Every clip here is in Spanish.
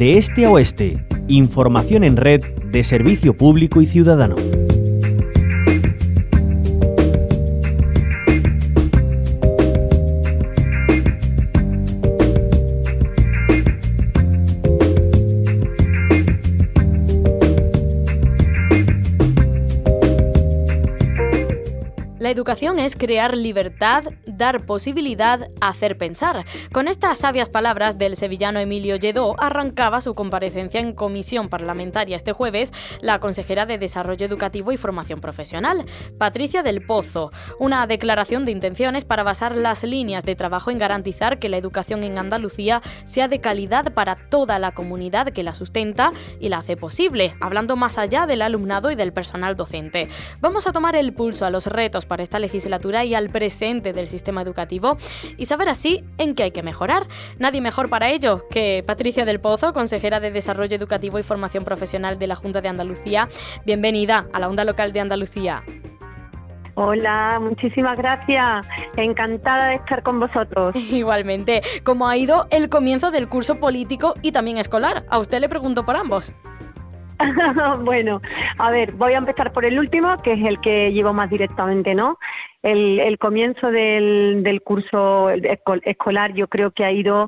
de este a oeste. Información en red de servicio público y ciudadano. La educación es crear libertad, dar posibilidad, hacer pensar. Con estas sabias palabras del sevillano Emilio Lledó arrancaba su comparecencia en comisión parlamentaria este jueves la consejera de Desarrollo Educativo y Formación Profesional, Patricia del Pozo. Una declaración de intenciones para basar las líneas de trabajo en garantizar que la educación en Andalucía sea de calidad para toda la comunidad que la sustenta y la hace posible, hablando más allá del alumnado y del personal docente. Vamos a tomar el pulso a los retos para esta legislatura y al presente del sistema educativo y saber así en qué hay que mejorar. Nadie mejor para ello que Patricia del Pozo, consejera de Desarrollo Educativo y Formación Profesional de la Junta de Andalucía. Bienvenida a la Onda Local de Andalucía. Hola, muchísimas gracias. Encantada de estar con vosotros. Igualmente. ¿Cómo ha ido el comienzo del curso político y también escolar? A usted le pregunto por ambos. Bueno, a ver, voy a empezar por el último, que es el que llevo más directamente, ¿no? El comienzo del curso escolar yo creo que ha ido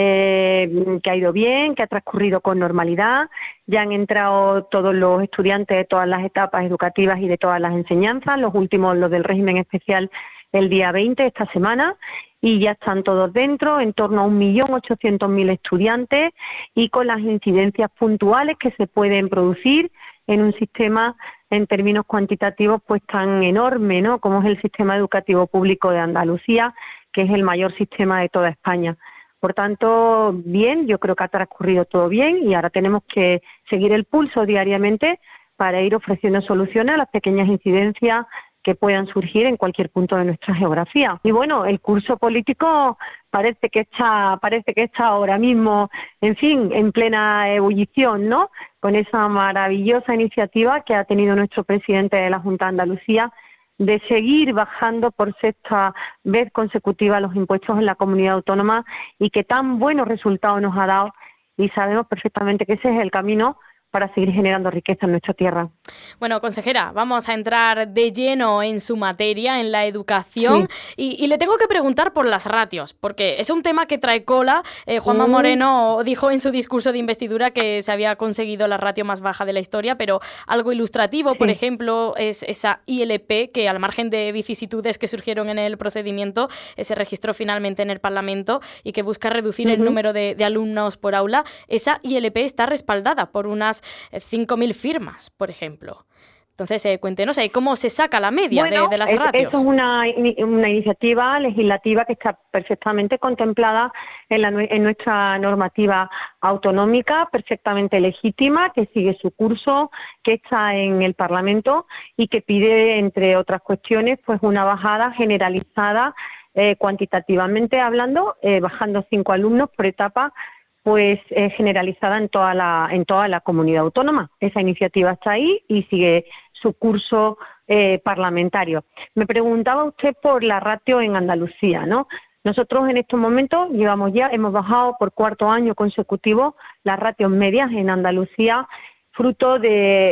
bien, que ha transcurrido con normalidad. Ya han entrado todos los estudiantes de todas las etapas educativas y de todas las enseñanzas, los últimos, los del régimen especial, el día 20, esta semana, y ya están todos dentro, en torno a 1.800.000 estudiantes, y con las incidencias puntuales que se pueden producir en un sistema en términos cuantitativos pues tan enorme, ¿no?, como es el sistema educativo público de Andalucía, que es el mayor sistema de toda España. Por tanto, bien, yo creo que ha transcurrido todo bien y ahora tenemos que seguir el pulso diariamente para ir ofreciendo soluciones a las pequeñas incidencias que puedan surgir en cualquier punto de nuestra geografía. Y bueno, el curso político parece que está ahora mismo, en fin, en plena ebullición, ¿no?, con esa maravillosa iniciativa que ha tenido nuestro presidente de la Junta de Andalucía de seguir bajando por sexta vez consecutiva los impuestos en la comunidad autónoma y que tan buenos resultados nos ha dado, y sabemos perfectamente que ese es el camino para seguir generando riqueza en nuestra tierra. Bueno, consejera, vamos a entrar de lleno en su materia, en la educación, sí. Y le tengo que preguntar por las ratios, porque es un tema que trae cola. Juanma Moreno dijo en su discurso de investidura que se había conseguido la ratio más baja de la historia, pero algo ilustrativo, por ejemplo, es esa ILP que, al margen de vicisitudes que surgieron en el procedimiento, se registró finalmente en el Parlamento y que busca reducir el número de alumnos por aula. Esa ILP está respaldada por unas 5.000 firmas, por ejemplo. Entonces, cuéntenos cómo se saca la media de las ratios. Eso es una iniciativa legislativa que está perfectamente contemplada en nuestra normativa autonómica, perfectamente legítima, que sigue su curso, que está en el Parlamento y que pide, entre otras cuestiones, pues una bajada generalizada, cuantitativamente hablando, bajando 5 alumnos por etapa, pues generalizada en toda la comunidad autónoma. Esa iniciativa está ahí y sigue su curso parlamentario. Me preguntaba usted por la ratio en Andalucía, ¿no? Nosotros en estos momentos hemos bajado por cuarto año consecutivo las ratios medias en Andalucía, fruto de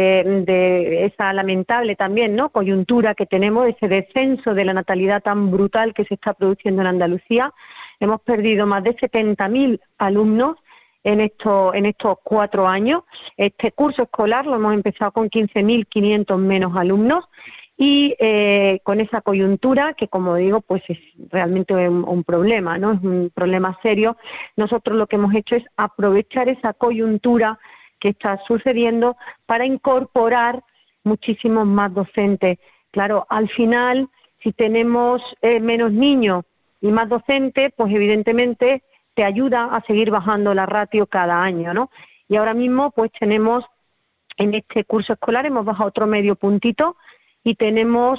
esa lamentable también, ¿no?, coyuntura que tenemos, ese descenso de la natalidad tan brutal que se está produciendo en Andalucía. Hemos perdido más de 70.000 alumnos en estos 4 años. Este curso escolar lo hemos empezado con 15.500 menos alumnos y con esa coyuntura que, como digo, pues es realmente un problema, ¿no? Es un problema serio. Nosotros lo que hemos hecho es aprovechar esa coyuntura que está sucediendo para incorporar muchísimos más docentes. Claro, al final, si tenemos menos niños y más docentes, pues evidentemente te ayuda a seguir bajando la ratio cada año, ¿no? Y ahora mismo pues tenemos, en este curso escolar hemos bajado otro medio puntito y tenemos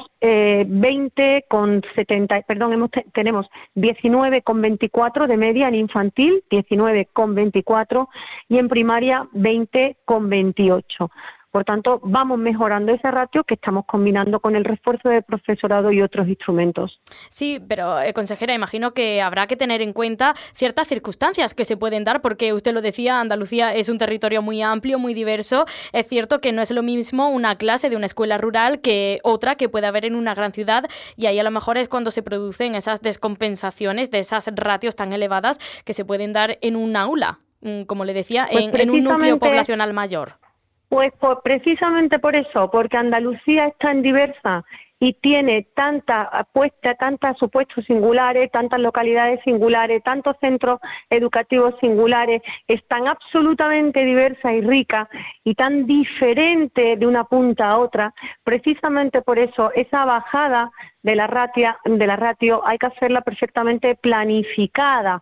tenemos 19,24 de media en infantil, 19,24, y en primaria 20,28. Por tanto, vamos mejorando esa ratio que estamos combinando con el refuerzo de profesorado y otros instrumentos. Sí, pero consejera, imagino que habrá que tener en cuenta ciertas circunstancias que se pueden dar, porque usted lo decía, Andalucía es un territorio muy amplio, muy diverso. Es cierto que no es lo mismo una clase de una escuela rural que otra que puede haber en una gran ciudad, y ahí a lo mejor es cuando se producen esas descompensaciones de esas ratios tan elevadas que se pueden dar en un aula, como le decía, Pues en un núcleo poblacional mayor. Pues precisamente por eso, porque Andalucía es tan diversa y tiene tantas supuestos singulares, tantas localidades singulares, tantos centros educativos singulares, es tan absolutamente diversa y rica y tan diferente de una punta a otra. Precisamente por eso esa bajada de la ratio hay que hacerla perfectamente planificada,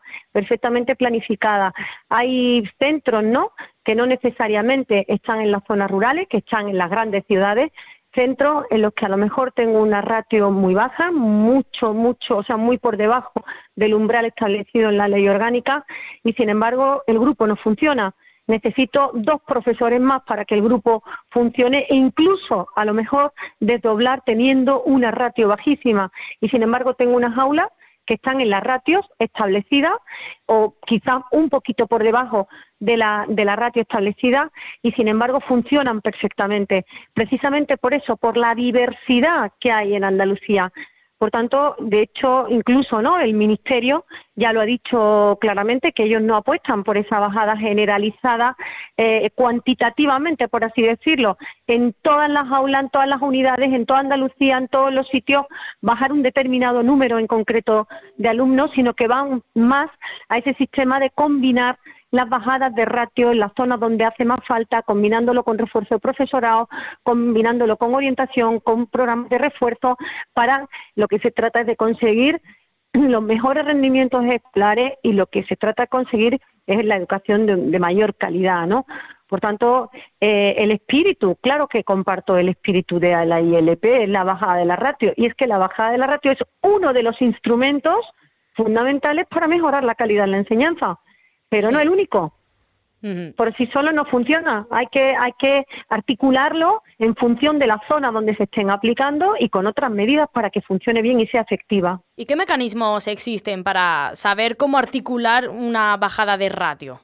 Hay centros, ¿no?, que no necesariamente están en las zonas rurales, que están en las grandes ciudades, centros en los que a lo mejor tengo una ratio muy baja, mucho, o sea, muy por debajo del umbral establecido en la ley orgánica, y sin embargo el grupo no funciona. Necesito 2 profesores más para que el grupo funcione, e incluso a lo mejor desdoblar teniendo una ratio bajísima, y sin embargo tengo unas aulas que están en las ratios establecidas o quizás un poquito por debajo de la ratio establecida, y sin embargo funcionan perfectamente, precisamente por eso, por la diversidad que hay en Andalucía. Por tanto, de hecho, incluso, ¿no?, el Ministerio ya lo ha dicho claramente, que ellos no apuestan por esa bajada generalizada cuantitativamente, por así decirlo, en todas las aulas, en todas las unidades, en toda Andalucía, en todos los sitios, bajar un determinado número en concreto de alumnos, sino que van más a ese sistema de combinar las bajadas de ratio en las zonas donde hace más falta, combinándolo con refuerzo de profesorado, combinándolo con orientación, con programas de refuerzo. Para lo que se trata es de conseguir los mejores rendimientos escolares, y lo que se trata de conseguir es la educación de mayor calidad, ¿no? Por tanto, el espíritu, claro que comparto el espíritu de la ILP, es la bajada de la ratio, y es que la bajada de la ratio es uno de los instrumentos fundamentales para mejorar la calidad de la enseñanza, pero no el único. Por sí solo no funciona, hay que articularlo en función de la zona donde se estén aplicando y con otras medidas para que funcione bien y sea efectiva. ¿Y qué mecanismos existen para saber cómo articular una bajada de ratio?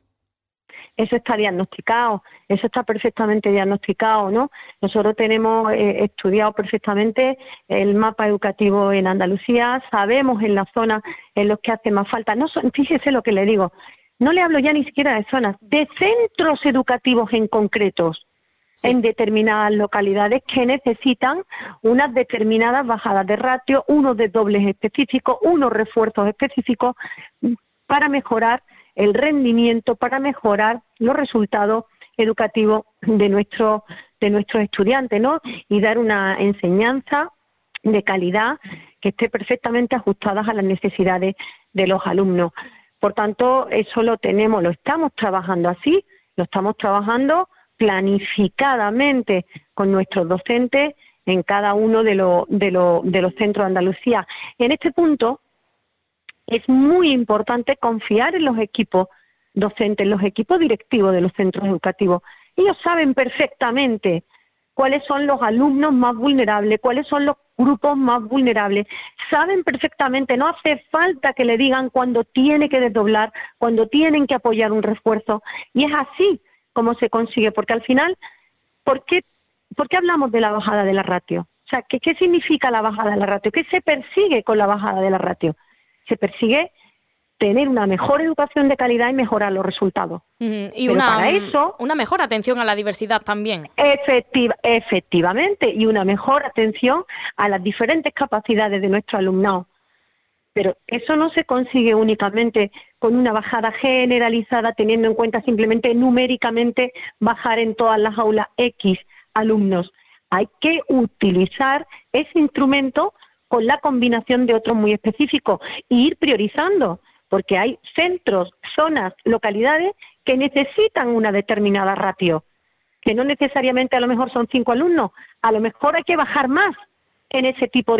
Eso está diagnosticado, eso está perfectamente diagnosticado, ¿no? Nosotros tenemos estudiado perfectamente el mapa educativo en Andalucía, sabemos en las zonas en las que hace más falta. Fíjese lo que le digo, no le hablo ya ni siquiera de zonas, de centros educativos en concretos, en determinadas localidades que necesitan unas determinadas bajadas de ratio, unos desdobles específicos, unos refuerzos específicos para mejorar el rendimiento, para mejorar los resultados educativos de nuestros estudiantes, ¿no? Y dar una enseñanza de calidad que esté perfectamente ajustada a las necesidades de los alumnos. Por tanto, eso lo estamos trabajando así, lo estamos trabajando planificadamente con nuestros docentes en cada uno de los centros de Andalucía. En este punto es muy importante confiar en los equipos docentes, en los equipos directivos de los centros educativos. Ellos saben perfectamente cuáles son los alumnos más vulnerables, cuáles son los grupos más vulnerables. Saben perfectamente, no hace falta que le digan cuándo tiene que desdoblar, cuándo tienen que apoyar un refuerzo. Y es así como se consigue, porque al final, ¿por qué hablamos de la bajada de la ratio? O sea, ¿qué significa la bajada de la ratio? ¿Qué se persigue con la bajada de la ratio? Se persigue tener una mejor educación de calidad y mejorar los resultados. Y pero una mejor atención a la diversidad también. Efectivamente, y una mejor atención a las diferentes capacidades de nuestro alumnado. Pero eso no se consigue únicamente con una bajada generalizada, teniendo en cuenta simplemente numéricamente bajar en todas las aulas X alumnos. Hay que utilizar ese instrumento con la combinación de otros muy específicos e ir priorizando, porque hay centros, zonas, localidades que necesitan una determinada ratio, que no necesariamente a lo mejor son 5 alumnos, a lo mejor hay que bajar más en ese tipo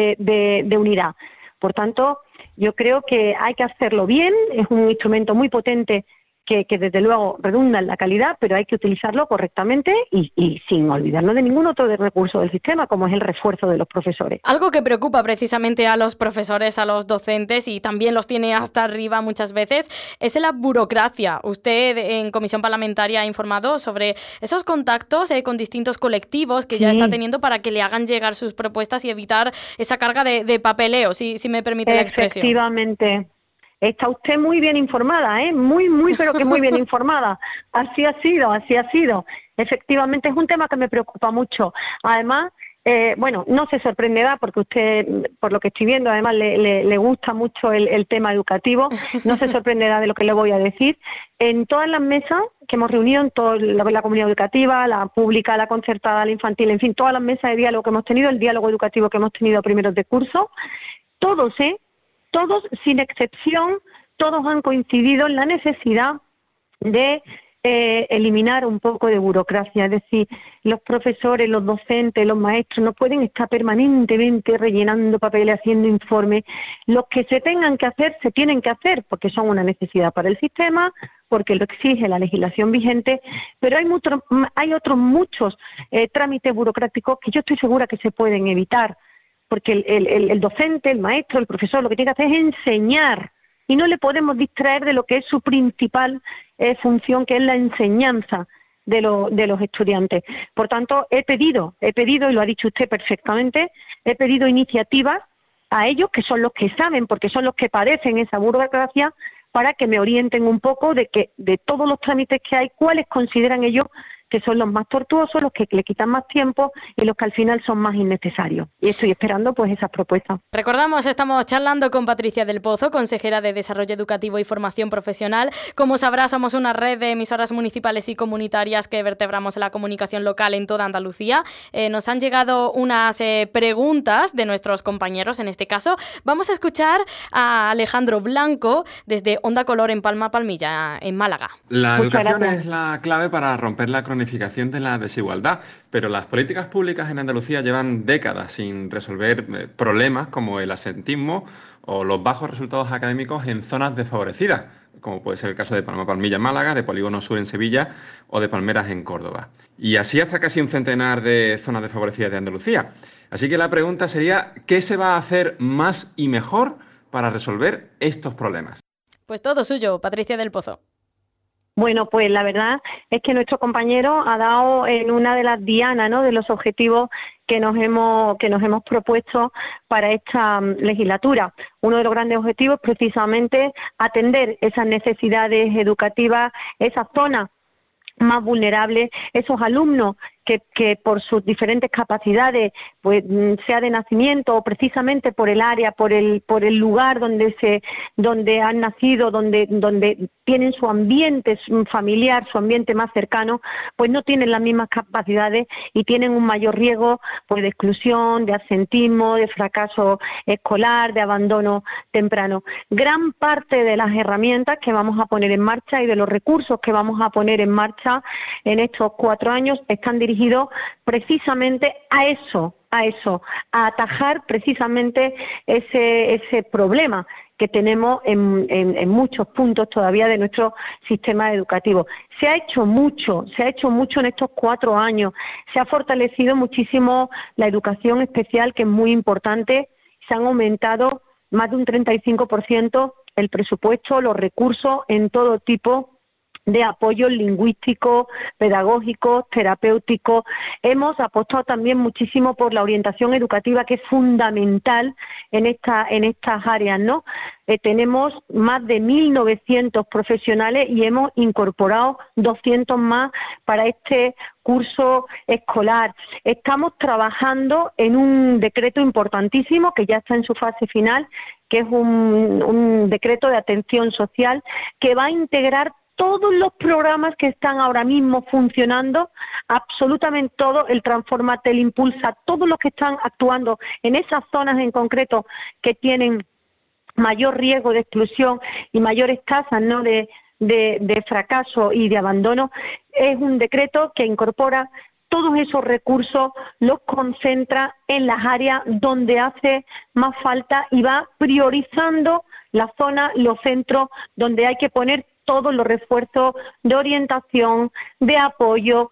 de unidad. Por tanto, yo creo que hay que hacerlo bien, es un instrumento muy potente que desde luego redunda en la calidad, pero hay que utilizarlo correctamente y sin olvidarnos de ningún otro recurso del sistema, como es el refuerzo de los profesores. Algo que preocupa precisamente a los profesores, a los docentes, y también los tiene hasta arriba muchas veces, es la burocracia. Usted en comisión parlamentaria ha informado sobre esos contactos con distintos colectivos que ya está teniendo para que le hagan llegar sus propuestas y evitar esa carga de papeleo, si me permite la expresión. Efectivamente. Está usted muy bien informada, pero que muy bien informada. Así ha sido. Efectivamente, es un tema que me preocupa mucho. Además, no se sorprenderá porque usted, por lo que estoy viendo, además le gusta mucho el tema educativo. No se sorprenderá de lo que le voy a decir. En todas las mesas que hemos reunido, en toda la comunidad educativa, la pública, la concertada, la infantil, en fin, todas las mesas de diálogo que hemos tenido, el diálogo educativo que hemos tenido primeros de curso, todos, sin excepción, todos han coincidido en la necesidad de eliminar un poco de burocracia. Es decir, los profesores, los docentes, los maestros no pueden estar permanentemente rellenando papeles, haciendo informes. Los que se tengan que hacer, se tienen que hacer, porque son una necesidad para el sistema, porque lo exige la legislación vigente, pero hay otros muchos trámites burocráticos que yo estoy segura que se pueden evitar, porque el docente, el maestro, el profesor, lo que tiene que hacer es enseñar, y no le podemos distraer de lo que es su principal función, que es la enseñanza de los estudiantes. Por tanto, he pedido, y lo ha dicho usted perfectamente, he pedido iniciativas a ellos, que son los que saben, porque son los que padecen esa burocracia, para que me orienten un poco de todos los trámites que hay, cuáles consideran ellos que son los más tortuosos, los que le quitan más tiempo y los que al final son más innecesarios. Y estoy esperando pues esas propuestas. Recordamos, estamos charlando con Patricia del Pozo, consejera de Desarrollo Educativo y Formación Profesional. Como sabrá, somos una red de emisoras municipales y comunitarias que vertebramos la comunicación local en toda Andalucía. Nos han llegado unas preguntas de nuestros compañeros, en este caso. Vamos a escuchar a Alejandro Blanco desde Onda Color en Palma Palmilla, en Málaga. La educación es la clave para romper la cronificación de la desigualdad, pero las políticas públicas en Andalucía llevan décadas sin resolver problemas como el absentismo o los bajos resultados académicos en zonas desfavorecidas, como puede ser el caso de Palma Palmilla en Málaga, de Polígono Sur en Sevilla o de Palmeras en Córdoba. Y así hasta casi un centenar de zonas desfavorecidas de Andalucía. Así que la pregunta sería, ¿qué se va a hacer más y mejor para resolver estos problemas? Pues todo suyo, Patricia del Pozo. Bueno, pues la verdad es que nuestro compañero ha dado en una de las dianas, ¿no?, de los objetivos que nos hemos propuesto para esta legislatura. Uno de los grandes objetivos es precisamente atender esas necesidades educativas, esas zonas más vulnerables, esos alumnos que por sus diferentes capacidades, pues sea de nacimiento o precisamente por el área, por el lugar donde han nacido, donde tienen su ambiente familiar, su ambiente más cercano, pues no tienen las mismas capacidades y tienen un mayor riesgo pues de exclusión, de absentismo, de fracaso escolar, de abandono temprano. Gran parte de las herramientas que vamos a poner en marcha y de los recursos que vamos a poner en marcha en estos 4 años están dirigidos precisamente a eso, a atajar precisamente ese problema que tenemos en muchos puntos todavía de nuestro sistema educativo. Se ha hecho mucho en estos 4 años, se ha fortalecido muchísimo la educación especial, que es muy importante, se han aumentado más de un 35% el presupuesto, los recursos en todo tipo de apoyo lingüístico, pedagógico, terapéutico. Hemos apostado también muchísimo por la orientación educativa, que es fundamental en estas áreas, ¿no? Tenemos más de 1.900 profesionales y hemos incorporado 200 más para este curso escolar. Estamos trabajando en un decreto importantísimo que ya está en su fase final, que es un decreto de atención social que va a integrar todos los programas que están ahora mismo funcionando, absolutamente todo, el Transfórmate, el Impulsa, todos los que están actuando en esas zonas en concreto que tienen mayor riesgo de exclusión y mayores tasas, ¿no?, de fracaso y de abandono. Es un decreto que incorpora todos esos recursos, los concentra en las áreas donde hace más falta y va priorizando las zonas, los centros donde hay que poner todos los refuerzos de orientación, de apoyo,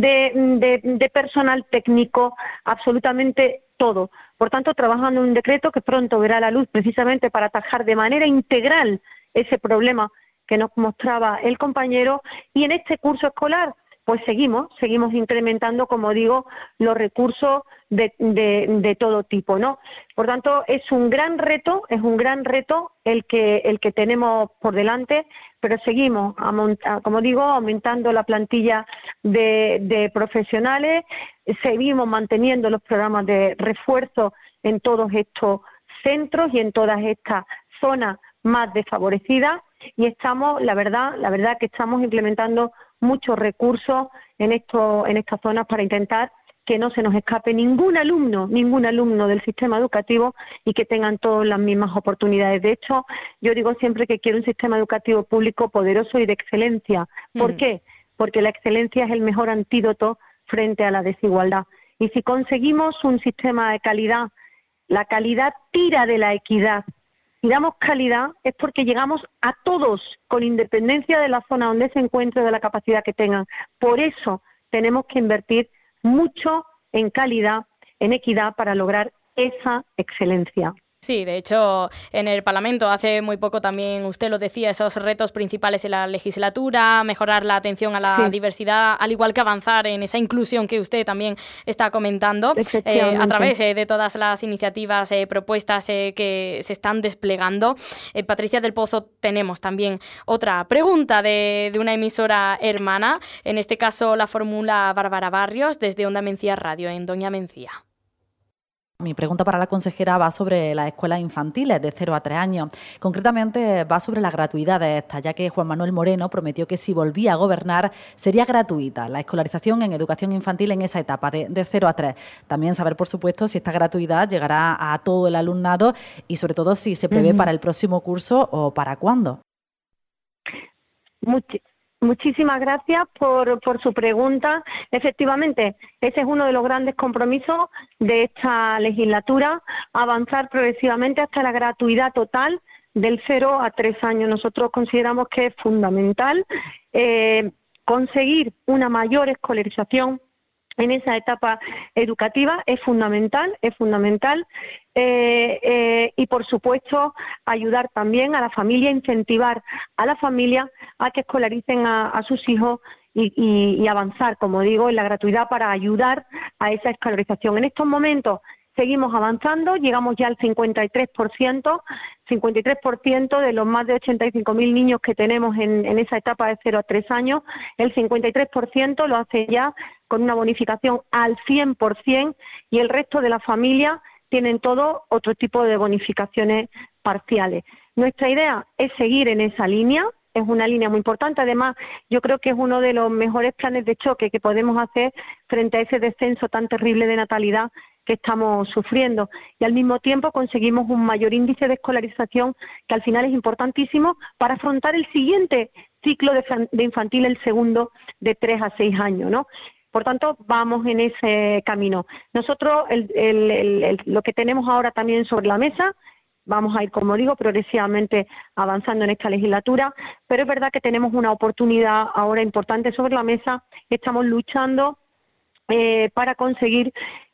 de personal técnico, absolutamente todo. Por tanto, trabajando en un decreto que pronto verá la luz precisamente para atajar de manera integral ese problema que nos mostraba el compañero, y en este curso escolar pues seguimos incrementando, como digo, los recursos de todo tipo, ¿no? Por tanto, es un gran reto el que tenemos por delante, pero seguimos, como digo, aumentando la plantilla de profesionales, seguimos manteniendo los programas de refuerzo en todos estos centros y en todas estas zonas más desfavorecidas, y estamos, la verdad que estamos implementando muchos recursos en estas zonas para intentar que no se nos escape ningún alumno del sistema educativo y que tengan todas las mismas oportunidades. De hecho, yo digo siempre que quiero un sistema educativo público poderoso y de excelencia. ¿Por qué? Porque la excelencia es el mejor antídoto frente a la desigualdad. Y si conseguimos un sistema de calidad, la calidad tira de la equidad. Si damos calidad es porque llegamos a todos, con independencia de la zona donde se encuentre, de la capacidad que tengan. Por eso tenemos que invertir mucho en calidad, en equidad, para lograr esa excelencia. Sí, de hecho, en el Parlamento hace muy poco también usted lo decía, esos retos principales en la legislatura, mejorar la atención a la diversidad, al igual que avanzar en esa inclusión que usted también está comentando, a través de todas las iniciativas, propuestas que se están desplegando. Patricia del Pozo, tenemos también otra pregunta de una emisora hermana, en este caso la formula Bárbara Barrios, desde Onda Mencía Radio, en Doña Mencía. Mi pregunta para la consejera va sobre las escuelas infantiles de 0 a 3 años. Concretamente va sobre la gratuidad de estas, ya que Juan Manuel Moreno prometió que si volvía a gobernar sería gratuita la escolarización en educación infantil en esa etapa de 0 a 3. También saber, por supuesto, si esta gratuidad llegará a todo el alumnado y sobre todo si se prevé para el próximo curso o para cuándo. Muchísimas gracias por su pregunta. Efectivamente, ese es uno de los grandes compromisos de esta legislatura, avanzar progresivamente hasta la gratuidad total del 0 a 3 años. Nosotros consideramos que es fundamental conseguir una mayor escolarización en esa etapa educativa, es fundamental, y por supuesto ayudar también a la familia, incentivar a la familia a que escolaricen a sus hijos y avanzar, como digo, en la gratuidad para ayudar a esa escolarización. En estos momentos seguimos avanzando, llegamos ya al 53% de los más de 85.000 niños que tenemos en esa etapa de 0 a 3 años, el 53% lo hace ya con una bonificación al 100%, y el resto de la familia tienen todo otro tipo de bonificaciones parciales. Nuestra idea es seguir en esa línea, es una línea muy importante. Además, yo creo que es uno de los mejores planes de choque que podemos hacer frente a ese descenso tan terrible de natalidad que estamos sufriendo, y al mismo tiempo conseguimos un mayor índice de escolarización, que al final es importantísimo para afrontar el siguiente ciclo de infantil, el segundo, de 3 a 6 años, ¿no? Por tanto, vamos en ese camino. Nosotros lo que tenemos ahora también sobre la mesa, vamos a ir, como digo, progresivamente avanzando en esta legislatura, pero es verdad que tenemos una oportunidad ahora importante sobre la mesa. Estamos luchando para conseguir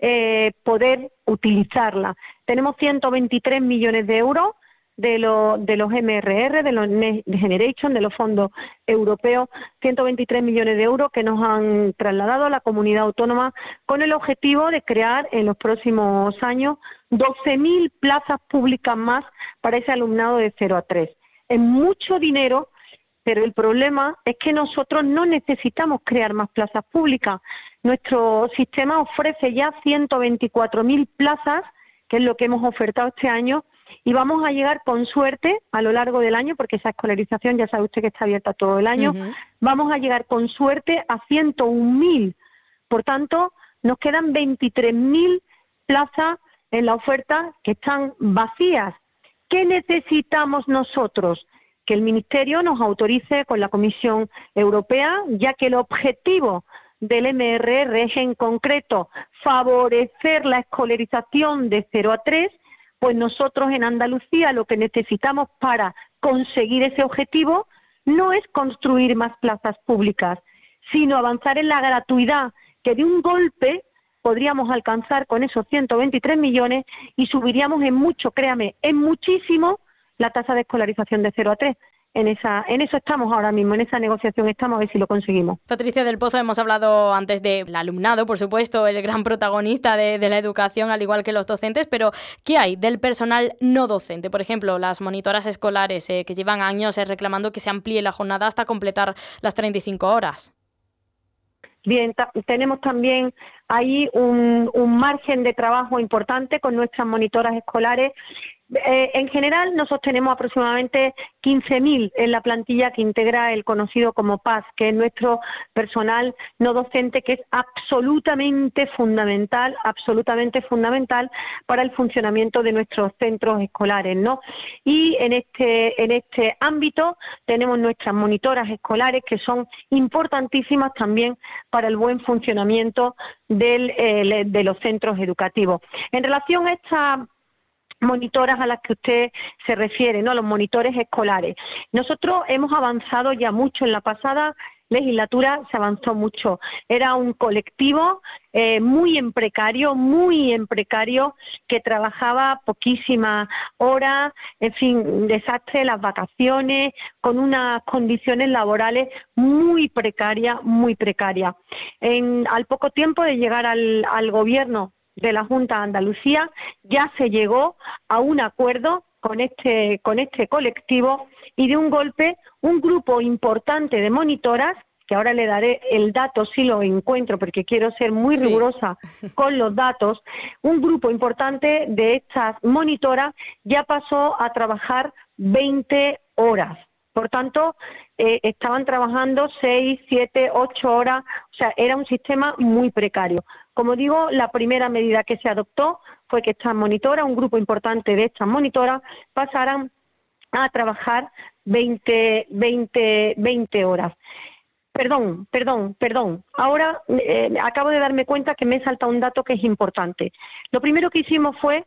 poder utilizarla. Tenemos 123 millones de euros de los MRR, de los Next Generation, de los fondos europeos, 123 millones de euros que nos han trasladado a la comunidad autónoma con el objetivo de crear en los próximos años 12.000 plazas públicas más para ese alumnado de 0 a 3. Es mucho dinero, pero el problema es que nosotros no necesitamos crear más plazas públicas. Nuestro sistema ofrece ya 124.000 plazas, que es lo que hemos ofertado este año, y vamos a llegar con suerte a lo largo del año, porque esa escolarización ya sabe usted que está abierta todo el año, vamos a llegar con suerte a 101.000. Por tanto, nos quedan 23.000 plazas en la oferta que están vacías. ¿Qué necesitamos nosotros? Que el Ministerio nos autorice con la Comisión Europea, ya que el objetivo del MRR es en concreto favorecer la escolarización de 0 a 3, pues nosotros en Andalucía lo que necesitamos para conseguir ese objetivo no es construir más plazas públicas, sino avanzar en la gratuidad, que de un golpe podríamos alcanzar con esos 123 millones y subiríamos en mucho, créame, en muchísimo la tasa de escolarización de 0 a 3. En eso estamos ahora mismo, en esa negociación estamos, a ver si lo conseguimos. Patricia del Pozo, hemos hablado antes del alumnado, por supuesto, el gran protagonista de la educación, al igual que los docentes, pero ¿qué hay del personal no docente? Por ejemplo, las monitoras escolares que llevan años reclamando que se amplíe la jornada hasta completar las 35 horas. Bien, tenemos también ahí un margen de trabajo importante con nuestras monitoras escolares. En general, nosotros tenemos aproximadamente 15.000 en la plantilla que integra el conocido como PAS, que es nuestro personal no docente, que es absolutamente fundamental para el funcionamiento de nuestros centros escolares, ¿no? Y en este ámbito tenemos nuestras monitoras escolares, que son importantísimas también para el buen funcionamiento de los centros educativos. En relación a esta monitoras a las que usted se refiere, ¿no? Los monitores escolares. Nosotros hemos avanzado ya mucho. En la pasada legislatura se avanzó mucho. Era un colectivo muy en precario, que trabajaba poquísimas horas, en fin, desastre, las vacaciones, con unas condiciones laborales muy precarias. Al poco tiempo de llegar al gobierno de la Junta de Andalucía, ya se llegó a un acuerdo con este colectivo y de un golpe un grupo importante de monitoras, que ahora le daré el dato si lo encuentro porque quiero ser muy rigurosa con los datos, un grupo importante de estas monitoras ya pasó a trabajar 20 horas. Por tanto, estaban trabajando 6, 7, 8 horas, o sea, era un sistema muy precario. Como digo, la primera medida que se adoptó fue que estas monitoras, un grupo importante de estas monitoras, pasaran a trabajar 20 horas. Perdón. Ahora acabo de darme cuenta que me he saltado un dato que es importante. Lo primero que hicimos fue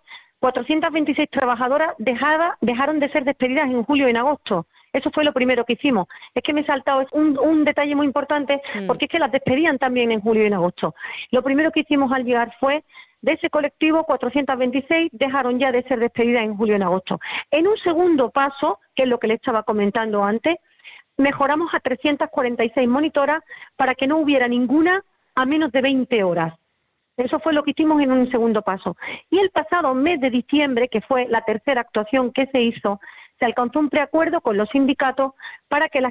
426 trabajadoras dejaron de ser despedidas en julio y en agosto. Eso fue lo primero que hicimos. Es que me he saltado, es un detalle muy importante, porque es que las despedían también en julio y en agosto. Lo primero que hicimos al llegar fue, de ese colectivo, 426 dejaron ya de ser despedidas en julio y en agosto. En un segundo paso, que es lo que le estaba comentando antes, mejoramos a 346 monitoras para que no hubiera ninguna a menos de 20 horas. Eso fue lo que hicimos en un segundo paso. Y el pasado mes de diciembre, que fue la tercera actuación que se hizo, se alcanzó un preacuerdo con los sindicatos para que las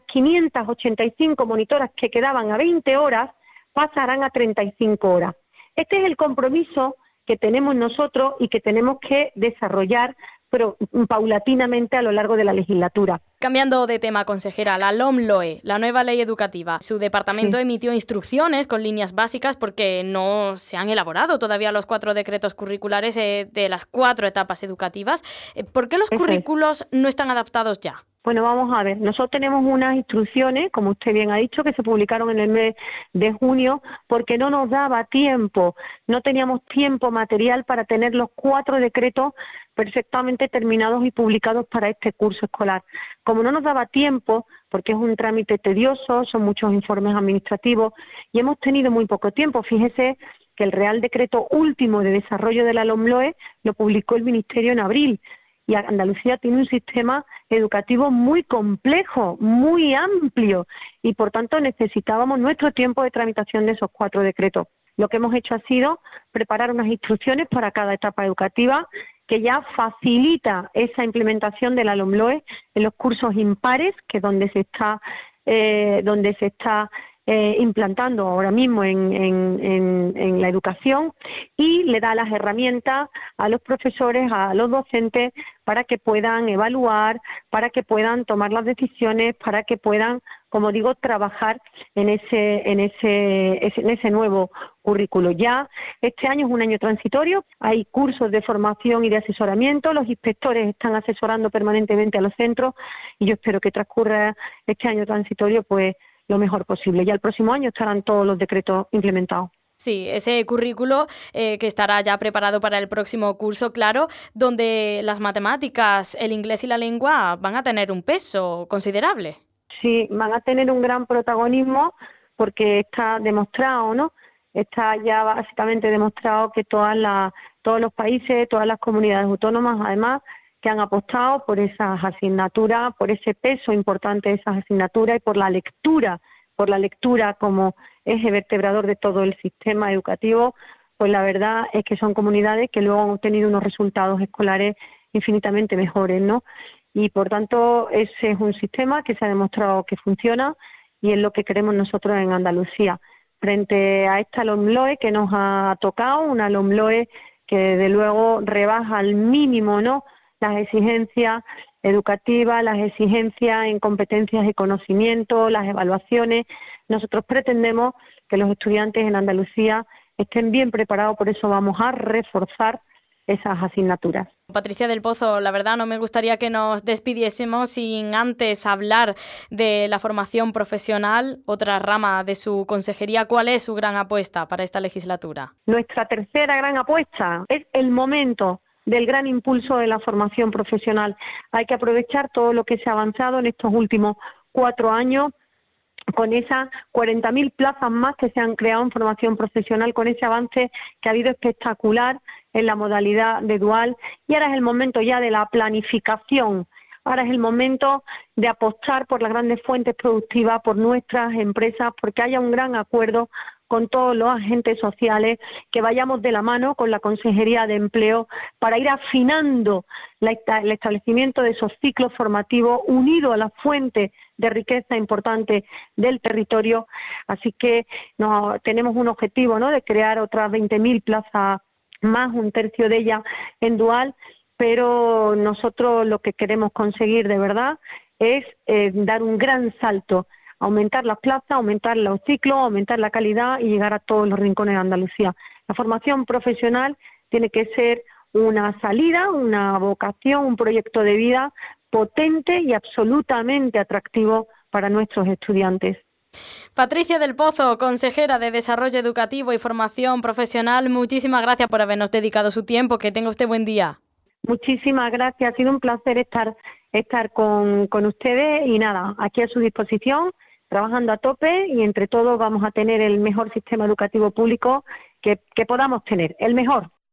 585 monitoras que quedaban a 20 horas pasaran a 35 horas. Este es el compromiso que tenemos nosotros y que tenemos que desarrollar, pero paulatinamente a lo largo de la legislatura. Cambiando de tema, consejera, la LOMLOE, la nueva ley educativa, su departamento emitió instrucciones con líneas básicas porque no se han elaborado todavía los 4 decretos curriculares de las 4 etapas educativas. ¿Por qué los currículos no están adaptados ya? Bueno, vamos a ver, nosotros tenemos unas instrucciones, como usted bien ha dicho, que se publicaron en el mes de junio, porque no nos daba tiempo, no teníamos tiempo material para tener los 4 decretos perfectamente terminados y publicados para este curso escolar. Como no nos daba tiempo, porque es un trámite tedioso, son muchos informes administrativos y hemos tenido muy poco tiempo. Fíjese que el Real Decreto último de desarrollo de la LOMLOE lo publicó el Ministerio en abril. Y Andalucía tiene un sistema educativo muy complejo, muy amplio, y por tanto necesitábamos nuestro tiempo de tramitación de esos 4 decretos. Lo que hemos hecho ha sido preparar unas instrucciones para cada etapa educativa que ya facilita esa implementación de la LOMLOE en los cursos impares, que es donde se está implantando ahora mismo en la educación, y le da las herramientas a los profesores, a los docentes, para que puedan evaluar, para que puedan tomar las decisiones, para que puedan, como digo, trabajar en ese nuevo currículo. Ya este año es un año transitorio, hay cursos de formación y de asesoramiento, los inspectores están asesorando permanentemente a los centros y yo espero que transcurra este año transitorio pues lo mejor posible. Ya el próximo año estarán todos los decretos implementados. Sí, ese currículo que estará ya preparado para el próximo curso, claro, donde las matemáticas, el inglés y la lengua van a tener un peso considerable. Sí, van a tener un gran protagonismo porque está demostrado, ¿no? Está ya básicamente demostrado que todos los países, todas las comunidades autónomas, además, que han apostado por esas asignaturas, por ese peso importante de esas asignaturas y por la lectura como eje vertebrador de todo el sistema educativo, pues la verdad es que son comunidades que luego han obtenido unos resultados escolares infinitamente mejores, ¿no? Y por tanto ese es un sistema que se ha demostrado que funciona y es lo que queremos nosotros en Andalucía. Frente a esta LOMLOE que nos ha tocado, una LOMLOE que desde luego rebaja al mínimo, ¿no?, las exigencias educativas, las exigencias en competencias y conocimiento, las evaluaciones. Nosotros pretendemos que los estudiantes en Andalucía estén bien preparados, por eso vamos a reforzar esas asignaturas. Patricia del Pozo, la verdad no me gustaría que nos despidiésemos sin antes hablar de la formación profesional, otra rama de su consejería. ¿Cuál es su gran apuesta para esta legislatura? Nuestra tercera gran apuesta es el momento del gran impulso de la formación profesional. Hay que aprovechar todo lo que se ha avanzado en estos últimos 4 años, con esas 40.000 plazas más que se han creado en formación profesional, con ese avance que ha habido espectacular en la modalidad de dual, y ahora es el momento ya de la planificación, ahora es el momento de apostar por las grandes fuentes productivas, por nuestras empresas, porque haya un gran acuerdo con todos los agentes sociales, que vayamos de la mano con la Consejería de Empleo para ir afinando el establecimiento de esos ciclos formativos unidos a la fuente de riqueza importante del territorio. Así que tenemos un objetivo, ¿no?, de crear otras 20.000 plazas más, un tercio de ellas en dual, pero nosotros lo que queremos conseguir de verdad es dar un gran salto, aumentar las plazas, aumentar los ciclos, aumentar la calidad y llegar a todos los rincones de Andalucía. La formación profesional tiene que ser una salida, una vocación, un proyecto de vida potente y absolutamente atractivo para nuestros estudiantes. Patricia del Pozo, consejera de Desarrollo Educativo y Formación Profesional, muchísimas gracias por habernos dedicado su tiempo. Que tenga usted buen día. Muchísimas gracias, ha sido un placer estar con ustedes y nada, aquí a su disposición, trabajando a tope y entre todos vamos a tener el mejor sistema educativo público que podamos tener, el mejor.